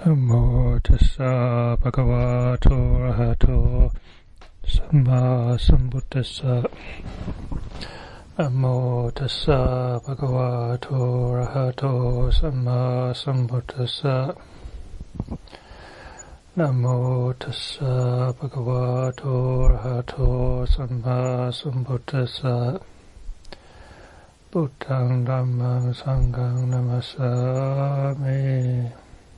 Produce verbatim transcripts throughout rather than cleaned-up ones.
Namo tassa bhagavato arahato samma sambuddhassa. Namo tassa bhagavato arahato samma sambuddhassa. Namo tassa bhagavato arahato samma sambuddhassa. Buddhang dhammang sanghang namasami.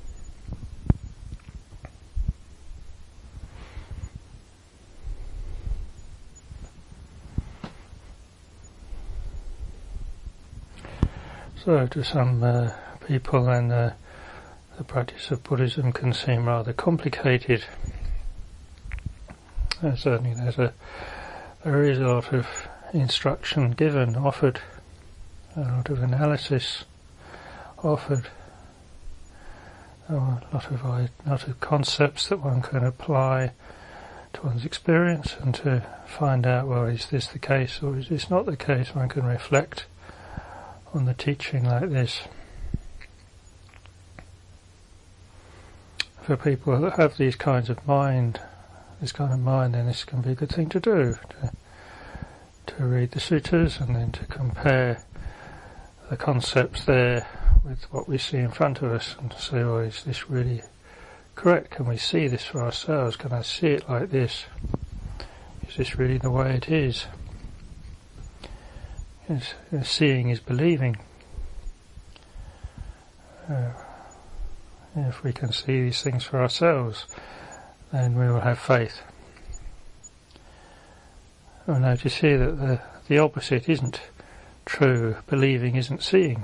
So to some uh, people, then uh, the practice of Buddhism can seem rather complicated. Uh, certainly there's a, there is a lot of instruction given, offered, a lot of analysis offered, a lot of, a lot of concepts that one can apply to one's experience and to find out, well, is this the case or is this not the case? One can reflect on the teaching like this. For people that have these kinds of mind, this kind of mind, then this can be a good thing to do, to, to read the sutras and then to compare the concepts there with what we see in front of us and to say, oh, is this really correct? Can we see this for ourselves? Can I see it like this? Is this really the way it is? Is, is seeing is believing. Uh, if we can see these things for ourselves, then we will have faith. We'll notice here that the, the opposite isn't true. Believing isn't seeing.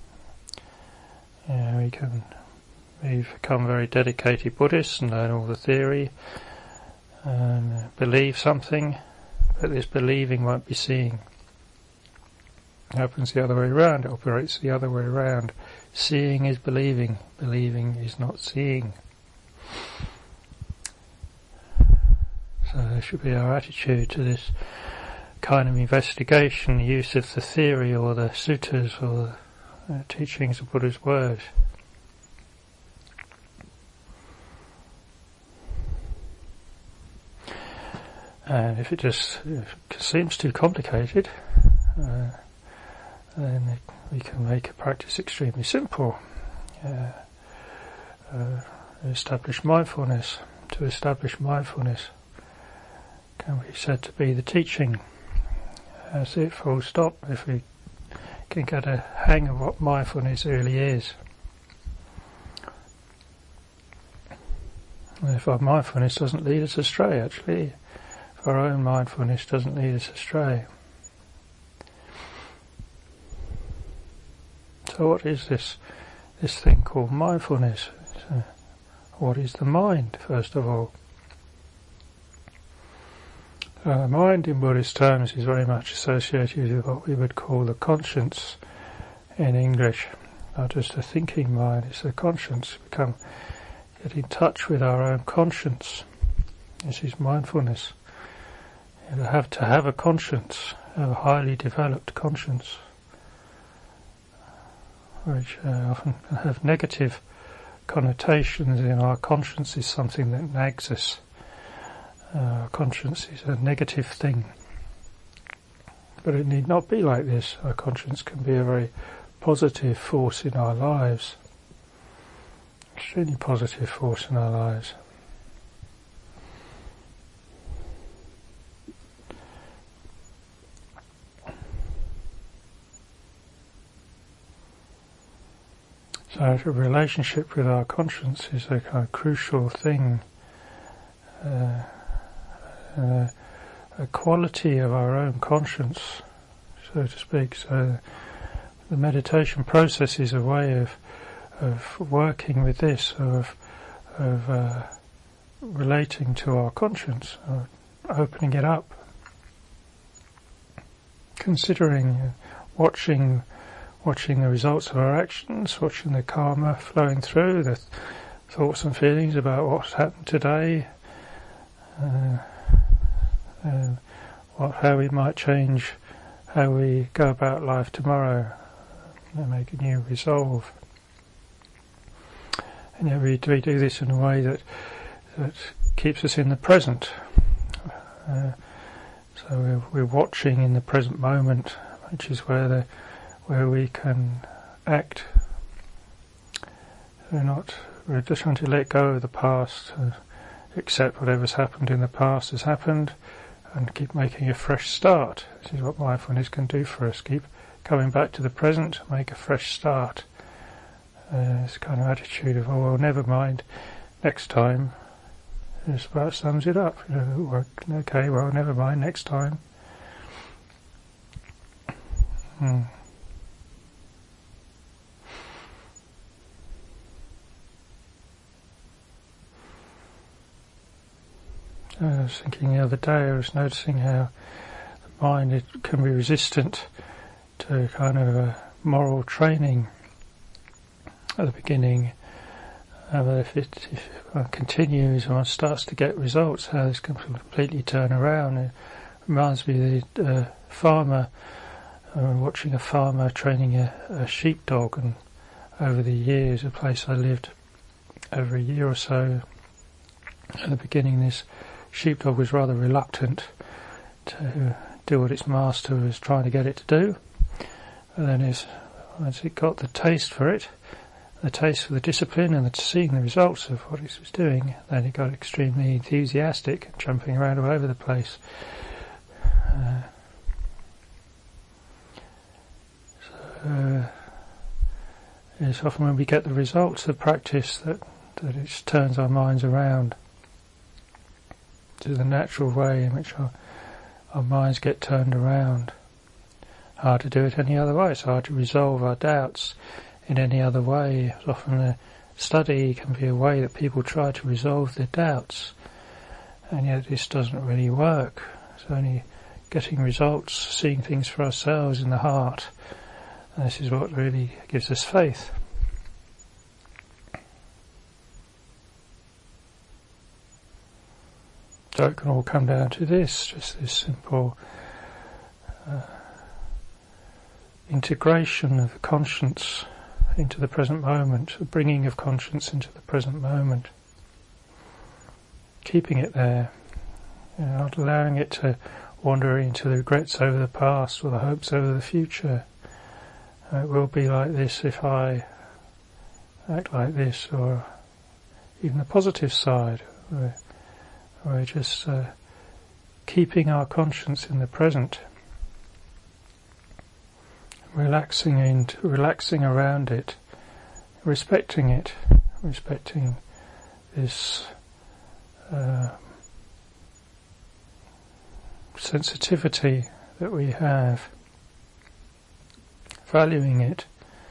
Yeah, we can we become very dedicated Buddhists and learn all the theory and believe something, but this believing won't be seeing. It happens the other way around, it operates the other way around. Seeing is believing, believing is not seeing. So there should be our attitude to this kind of investigation, the use of the theory or the sutras or the uh, teachings of Buddha's words. And if it just if it seems too complicated, uh, then it, we can make a practice extremely simple. Uh, uh, establish mindfulness. To establish mindfulness can be said to be the teaching. That's it, full stop, if we can get a hang of what mindfulness really is. And if our mindfulness doesn't lead us astray, actually, if our own mindfulness doesn't lead us astray. So what is this this thing called mindfulness? So what is the mind, first of all? Uh, the mind in Buddhist terms is very much associated with what we would call the conscience in English. Not just a thinking mind, it's the conscience. We become get in touch with our own conscience. This is mindfulness. You have to have a conscience, a highly developed conscience, which uh, often have negative connotations. In our conscience is something that nags us. Uh, our conscience is a negative thing. But it need not be like this. Our conscience can be a very positive force in our lives. Extremely positive force in our lives. So the relationship with our conscience is a kind of crucial thing, uh, uh, a quality of our own conscience, so to speak. So the meditation process is a way of of working with this, of of uh, relating to our conscience, of opening it up, considering, uh, watching. Watching the results of our actions, watching the karma flowing through, the th- thoughts and feelings about what's happened today, uh, uh, what, how we might change, how we go about life tomorrow, and make a new resolve. And yet we, we do this in a way that that keeps us in the present. Uh, so we're, we're watching in the present moment, which is where the where we can act. We're not. We're just trying to let go of the past, uh, accept whatever's happened in the past has happened, and keep making a fresh start. This is what mindfulness can do for us. Keep coming back to the present, make a fresh start. Uh, this kind of attitude of, oh well, never mind, next time. This about sums it up. You know, okay, well, never mind, next time. Hmm. I was thinking the other day, I was noticing how the mind it can be resistant to kind of a moral training at the beginning. Uh, but if it, if it continues and one starts to get results, how this can completely turn around. It reminds me of the uh, farmer, uh, watching a farmer training a, a sheepdog, and over the years, a place I lived over a year or so, at the beginning this sheepdog was rather reluctant to do what its master was trying to get it to do. And then as, as it got the taste for it, the taste for the discipline and the, seeing the results of what it was doing, then it got extremely enthusiastic, jumping around all over the place. Uh, so uh, it's often when we get the results of practice that, that it turns our minds around to the natural way in which our, our minds get turned around. Hard to do it any other way. It's hard to resolve our doubts in any other way. Often a study can be a way that people try to resolve their doubts, and yet this doesn't really work. It's only getting results, seeing things for ourselves in the heart, and this is what really gives us faith. So it can all come down to this, just this simple uh, integration of the conscience into the present moment, the bringing of conscience into the present moment, keeping it there, you know, not allowing it to wander into the regrets over the past or the hopes over the future. Uh, it will be like this if I act like this, or even the positive side, where we're just uh, keeping our conscience in the present, relaxing into, relaxing around it, respecting it, respecting this uh, sensitivity that we have, valuing it.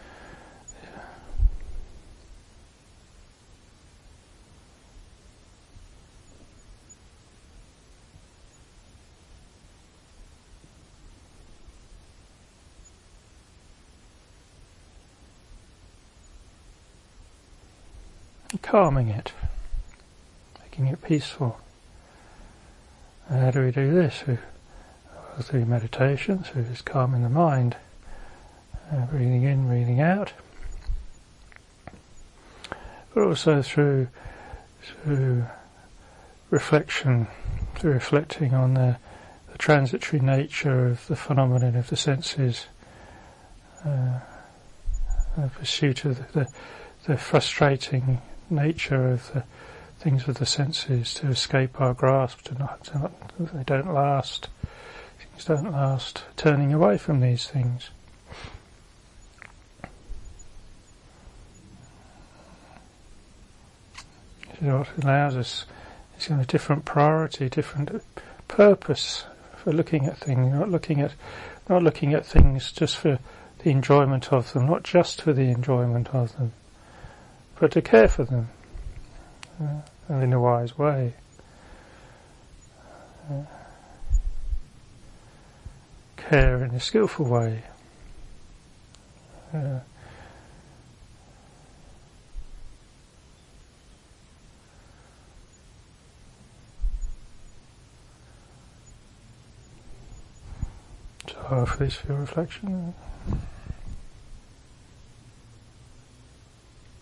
Calming it, making it peaceful. And how do we do this? Well, through meditation, through this calming the mind, uh, breathing in, breathing out, but also through through reflection, through reflecting on the, the transitory nature of the phenomenon of the senses, uh, the pursuit of the, the, the frustrating nature of the things of the senses, to escape our grasp, to not, to not, they don't last, things don't last, turning away from these things. This is what allows us, it's got a different priority, different purpose for looking at things, not looking at, not looking at things just for the enjoyment of them, not just for the enjoyment of them, but to care for them, uh, and in a wise way. Uh, care in a skillful way. Uh, so for this for reflection.